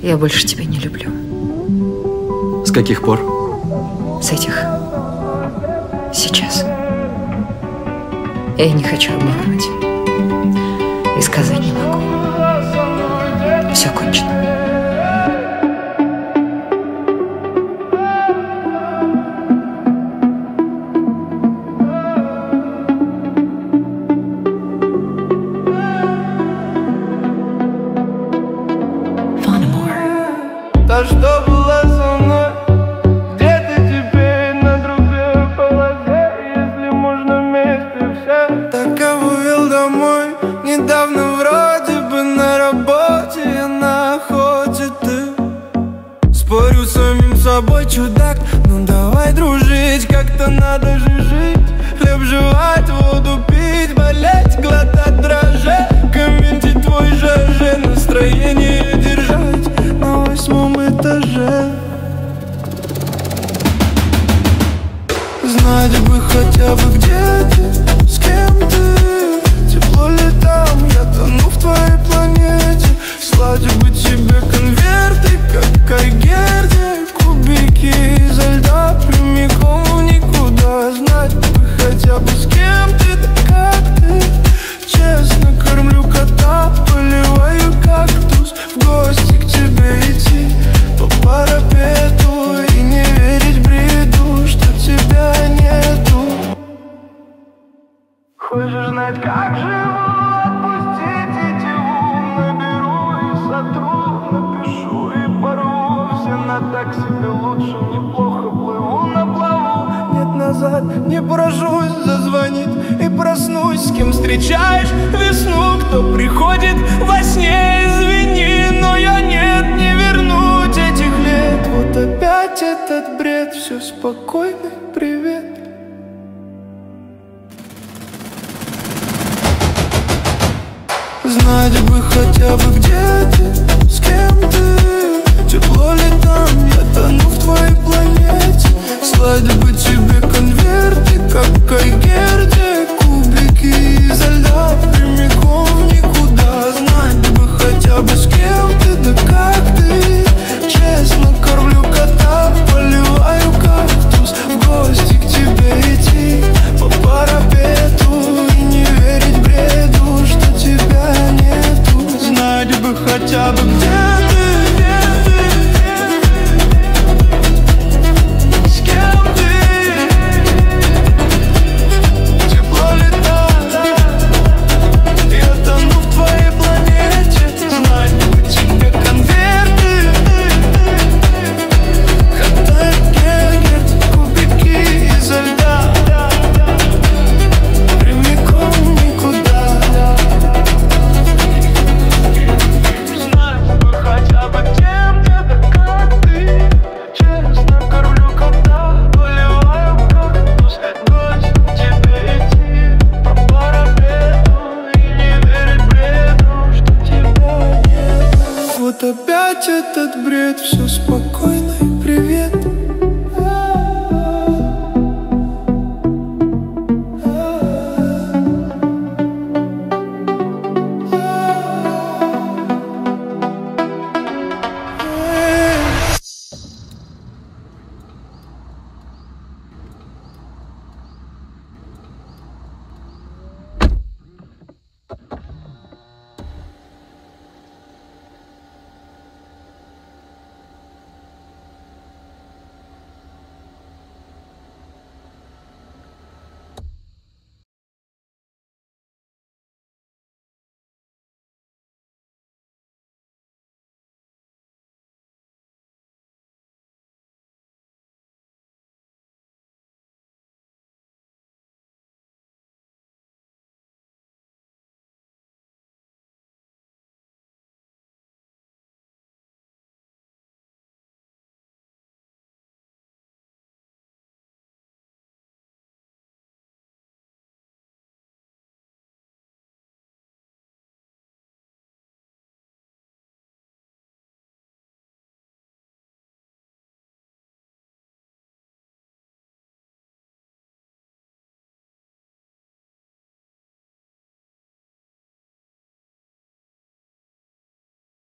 Я больше тебя не люблю. С каких пор? С этих. Сейчас. Я не хочу обманывать. И сказать не могу. Все кончено. Та, что была со мной, где ты теперь на другой полосе? Если можно вместе все. Так я вывел домой, недавно вроде бы на работе, я на охоте, ты. Спорю с самим собой, чудак, ну давай дружить, как-то надо же жить. Хлеб жевать, воду пить, болеть, глотать, дрожать. Комментить твой ЖЖ, настроение держать на 8-м этаже. Знать бы хотя бы, где ты, с кем ты. Тепло ли там, я тону в твоей планете. Слать бы тебе конверты, как Айгерде. Кубики изо льда прямиком в никуда. Знать бы хотя бы, с кем ты, да как ты. Честно кормлю кота, поливаю кактус. В гости к тебе идти по парапету и не верить бреду, что тебя нету. Хочешь знать, как живу? Отпустить идиоту. Наберу и сотру, напишу и порву. Все на так себе лучше, неплохо плыву на плаву. Нет, назад не поражусь, зазвонит и проснусь. С кем встречаешь весну, кто приходит во сне? Извини, но я нет, не вернуть этих лет. Вот опять этот бред, все спокойно, привет. Знать бы хотя бы, где ты, с кем ты. Тепло ли там, я тону в твоей планете. Слать бы тебе конверты, как Айгерде. Кубики изо льда прямиком в никуда. Знать бы хотя бы, с кем ты, да как ты. Честно кормлю кота, поливаю кактус. В гости к тебе идти по парапету и не верить бреду, что тебя нету. Знать бы хотя бы, где ты. Вот опять этот бред, все спокойно и привет.